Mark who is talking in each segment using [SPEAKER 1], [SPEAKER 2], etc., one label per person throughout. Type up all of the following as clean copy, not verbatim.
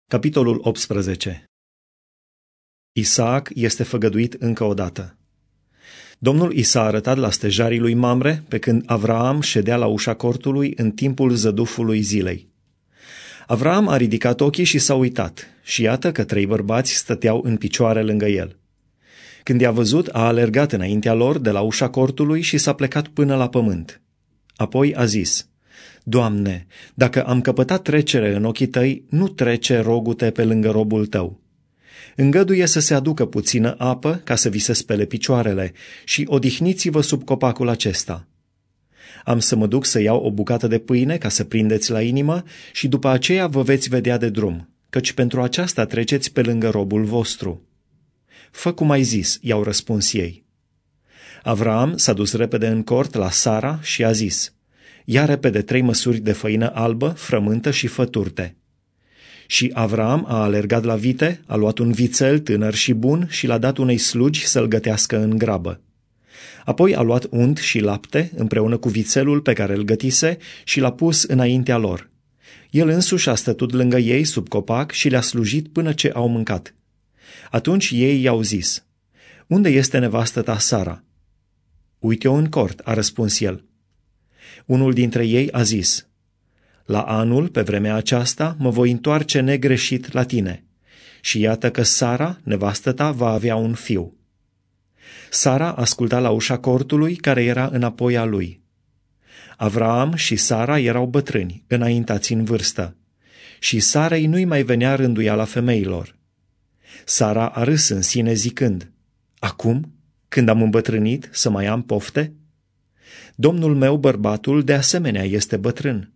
[SPEAKER 1] Capitolul 18. Isaac este făgăduit încă o dată. Domnul i s-a arătat la stejarii lui Mamre, pe când Avraam ședea la ușa cortului în timpul zădufului zilei. Avraam a ridicat ochii și s-a uitat, și iată că 3 bărbați stăteau în picioare lângă el. Când i-a văzut, a alergat înaintea lor de la ușa cortului și s-a plecat până la pământ. Apoi a zis: Doamne, dacă am căpătat trecere în ochii tăi, nu trece, rogu-te, pe lângă robul tău. Îngăduie să se aducă puțină apă ca să vi se spele picioarele și odihniți-vă sub copacul acesta. Am să mă duc să iau o bucată de pâine ca să prindeți la inimă și după aceea vă veți vedea de drum, căci pentru aceasta treceți pe lângă robul vostru. Fă cum ai zis, i-au răspuns ei. Avraam s-a dus repede în cort la Sara și a zis: Ia repede 3 măsuri de făină albă, frământă și fă turte. Și Avraam a alergat la vite, a luat un vițel tânăr și bun și l-a dat unei slugi să-l gătească în grabă. Apoi a luat unt și lapte împreună cu vițelul pe care îl gătise și l-a pus înaintea lor. El însuși a stătut lângă ei sub copac și le-a slujit până ce au mâncat. Atunci ei i-au zis: Unde este nevastă ta Sara? Uite-o în cort, a răspuns el. Unul dintre ei a zis: La anul, pe vremea aceasta, mă voi întoarce negreșit la tine. Și iată că Sara, nevastă ta, va avea un fiu. Sara asculta la ușa cortului care era înapoi a lui. Avraam și Sara erau bătrâni, înaintați în vârstă, și Sarei nu-i mai venea rânduiala femeilor. Sara a râs în sine zicând: Acum, când am îmbătrânit, să mai am pofte? Domnul meu, bărbatul, de asemenea este bătrân.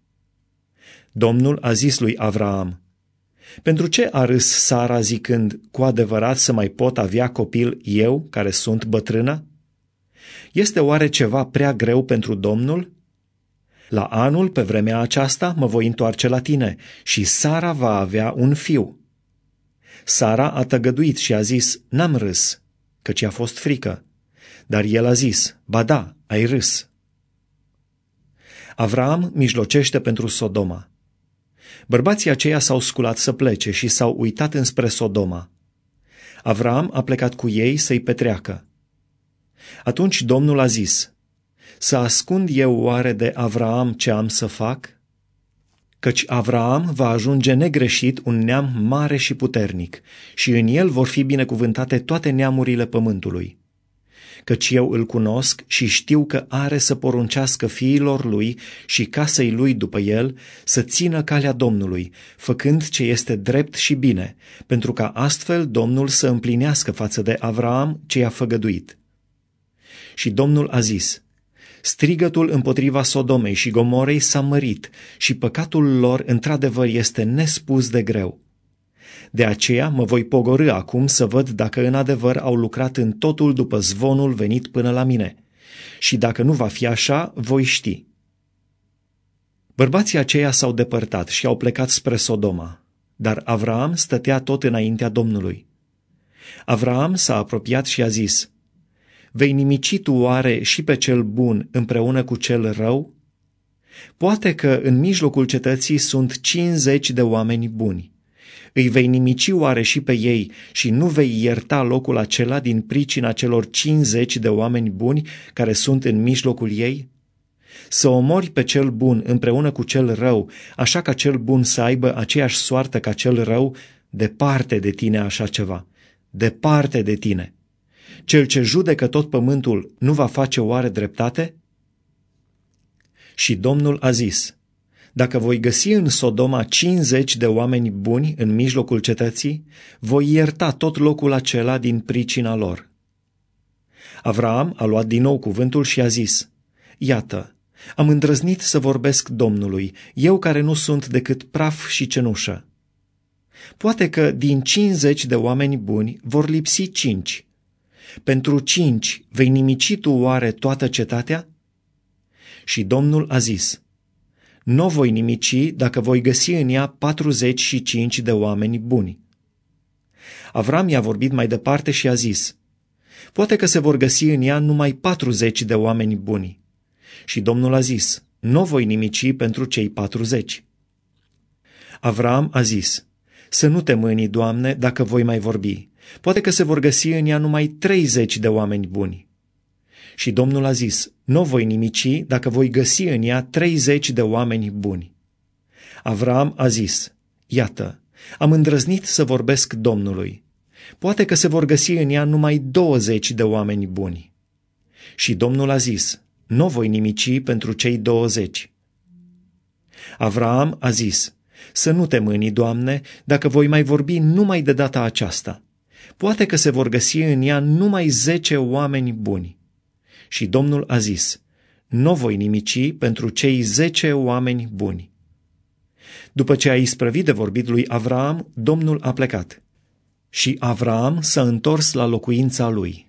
[SPEAKER 1] Domnul a zis lui Avraam: Pentru ce a râs Sara zicând: Cu adevărat să mai pot avea copil eu, care sunt bătrână? Este oare ceva prea greu pentru Domnul? La anul, pe vremea aceasta, mă voi întoarce la tine și Sara va avea un fiu. Sara a tăgăduit și a zis: N-am râs, căci a fost frică. Dar el a zis: Ba da, ai râs. Avraam mijlocește pentru Sodoma. Bărbații aceia s-au sculat să plece și s-au uitat înspre Sodoma. Avraam a plecat cu ei să-i petreacă. Atunci Domnul a zis: Să ascund eu oare de Avraam ce am să fac? Căci Avraam va ajunge negreșit un neam mare și puternic, și în el vor fi binecuvântate toate neamurile pământului. Căci eu îl cunosc și știu că are să poruncească fiilor lui și casei lui după el să țină calea Domnului, făcând ce este drept și bine, pentru ca astfel Domnul să împlinească față de Avraam ce i-a făgăduit. Și Domnul a zis: Strigătul împotriva Sodomei și Gomorei s-a mărit și păcatul lor într-adevăr este nespus de greu. De aceea mă voi pogorî acum să văd dacă în adevăr au lucrat în totul după zvonul venit până la mine. Și dacă nu va fi așa, voi ști. Bărbații aceia s-au depărtat și au plecat spre Sodoma, dar Avraam stătea tot înaintea Domnului. Avraam s-a apropiat și a zis: Vei nimici tu oare și pe cel bun împreună cu cel rău? Poate că în mijlocul cetății sunt 50 de oameni buni. Îi vei nimici oare și pe ei și nu vei ierta locul acela din pricina celor 50 de oameni buni care sunt în mijlocul ei? Să omori pe cel bun împreună cu cel rău, așa ca cel bun să aibă aceeași soartă ca cel rău? Departe de tine așa ceva, departe de tine. Cel ce judecă tot pământul nu va face oare dreptate? Și Domnul a zis: Dacă voi găsi în Sodoma 50 de oameni buni în mijlocul cetății, voi ierta tot locul acela din pricina lor. Avraam a luat din nou cuvântul și a zis: Iată, am îndrăznit să vorbesc Domnului, eu care nu sunt decât praf și cenușă. Poate că din 50 de oameni buni vor lipsi 5. Pentru 5 vei nimici tu oare toată cetatea? Și Domnul a zis: Nu voi nimici dacă voi găsi în ea 45 de oameni buni. Avram i-a vorbit mai departe și a zis: Poate că se vor găsi în ea numai 40 de oameni buni. Și Domnul a zis: Nu voi nimici pentru cei 40. Avram a zis: Să nu te mâni, Doamne, dacă voi mai vorbi. Poate că se vor găsi în ea numai 30 de oameni buni. Și Domnul a zis, nu voi nimici dacă voi găsi în ea 30 de oameni buni. Avraam a zis, iată, am îndrăznit să vorbesc Domnului. Poate că se vor găsi în ea numai 20 de oameni buni. Și Domnul a zis, nu voi nimici pentru cei 20. Avraam a zis, să nu te mâni, Doamne, dacă voi mai vorbi numai de data aceasta. Poate că se vor găsi în ea numai 10 oameni buni. Și Domnul a zis, nu voi nimici pentru cei 10 oameni buni. După ce a isprăvit de vorbit lui Avraam, Domnul a plecat. Și Avraam s-a întors la locuința lui.